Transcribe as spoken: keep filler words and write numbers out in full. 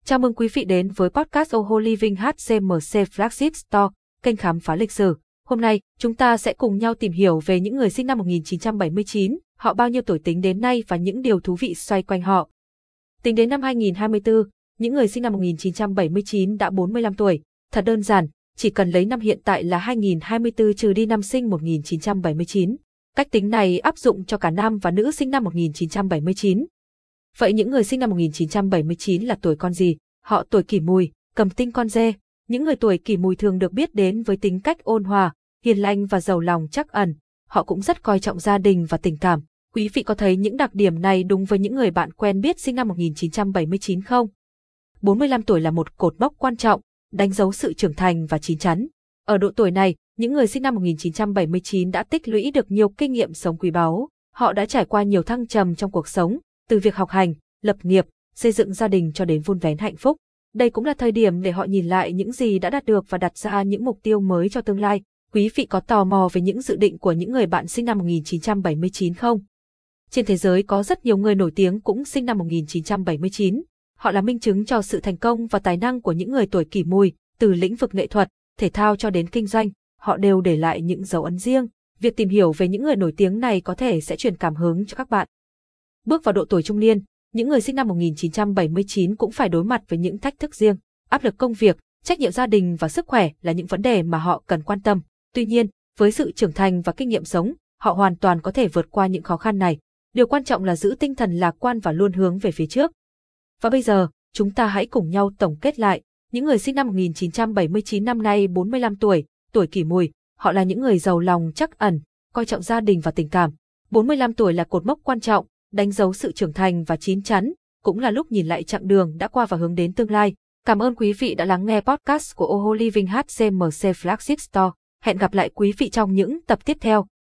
Chào mừng quý vị đến với podcast Oho Living hát xê em xê Flagship Store, kênh khám phá lịch sử. Hôm nay, chúng ta sẽ cùng nhau tìm hiểu về những người sinh năm một nghìn chín trăm bảy mươi chín, họ bao nhiêu tuổi tính đến nay và những điều thú vị xoay quanh họ. Tính đến năm hai nghìn không trăm hai mươi tư, những người sinh năm một nghìn chín trăm bảy mươi chín đã bốn mươi lăm tuổi. Thật đơn giản, chỉ cần lấy năm hiện tại là hai nghìn không trăm hai mươi tư trừ đi năm sinh một nghìn chín trăm bảy mươi chín. Cách tính này áp dụng cho cả nam và nữ sinh năm một nghìn chín trăm bảy mươi chín. Vậy những người sinh năm một nghìn chín trăm bảy mươi chín là tuổi con gì? Họ tuổi Kỷ Mùi, cầm tinh con dê. Những người tuổi Kỷ Mùi thường được biết đến với tính cách ôn hòa, hiền lành và giàu lòng trắc ẩn. Họ cũng rất coi trọng gia đình và tình cảm. Quý vị có thấy những đặc điểm này đúng với những người bạn quen biết sinh năm một nghìn chín trăm bảy mươi chín không? bốn mươi lăm tuổi là một cột mốc quan trọng, đánh dấu sự trưởng thành và chín chắn. Ở độ tuổi này, những người sinh năm một nghìn chín trăm bảy mươi chín đã tích lũy được nhiều kinh nghiệm sống quý báu. Họ đã trải qua nhiều thăng trầm trong cuộc sống, từ việc học hành, lập nghiệp, xây dựng gia đình cho đến vun vén hạnh phúc. Đây cũng là thời điểm để họ nhìn lại những gì đã đạt được và đặt ra những mục tiêu mới cho tương lai. Quý vị có tò mò về những dự định của những người bạn sinh năm một nghìn chín trăm bảy mươi chín không? Trên thế giới có rất nhiều người nổi tiếng cũng sinh năm một nghìn chín trăm bảy mươi chín. Họ là minh chứng cho sự thành công và tài năng của những người tuổi Kỷ Mùi, từ lĩnh vực nghệ thuật, thể thao cho đến kinh doanh, họ đều để lại những dấu ấn riêng. Việc tìm hiểu về những người nổi tiếng này có thể sẽ truyền cảm hứng cho các bạn. Bước vào độ tuổi trung niên, những người sinh năm một nghìn chín trăm bảy mươi chín cũng phải đối mặt với những thách thức riêng. Áp lực công việc, trách nhiệm gia đình và sức khỏe là những vấn đề mà họ cần quan tâm. Tuy nhiên, với sự trưởng thành và kinh nghiệm sống, họ hoàn toàn có thể vượt qua những khó khăn này. Điều quan trọng là giữ tinh thần lạc quan và luôn hướng về phía trước. Và bây giờ, chúng ta hãy cùng nhau tổng kết lại. Những người sinh năm một nghìn chín trăm bảy mươi chín năm nay bốn mươi lăm tuổi, tuổi Kỷ Mùi, họ là những người giàu lòng trắc ẩn, coi trọng gia đình và tình cảm. bốn mươi lăm tuổi là cột mốc quan trọng, đánh dấu sự trưởng thành và chín chắn, cũng là lúc nhìn lại chặng đường đã qua và hướng đến tương lai. Cảm ơn quý vị đã lắng nghe podcast của Oho Living hát xê em xê Flagship Store. Hẹn gặp lại quý vị trong những tập tiếp theo.